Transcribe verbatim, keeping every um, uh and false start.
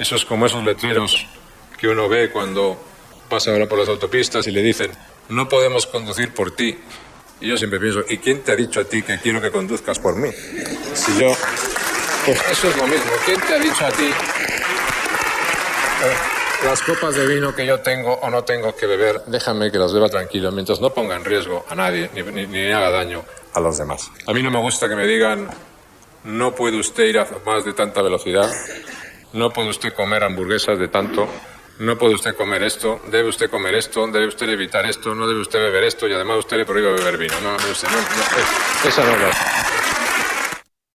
Eso es como esos letreros que uno ve cuando pasa ahora por las autopistas y le dicen, no podemos conducir por ti. Y yo siempre pienso, ¿y quién te ha dicho a ti que quiero que conduzcas por mí? Si yo... Pues eso es lo mismo. ¿Quién te ha dicho a ti eh, las copas de vino que yo tengo o no tengo que beber? Déjame que las beba tranquilo, mientras no ponga en riesgo a nadie ni, ni, ni haga daño a los demás. A mí no me gusta que me digan, no puede usted ir a más de tanta velocidad, no puede usted comer hamburguesas de tanto, no puede usted comer esto, debe usted comer esto, debe usted evitar esto, no debe usted beber esto y además usted le prohíbe beber vino. No, no, no, no, no esa no es.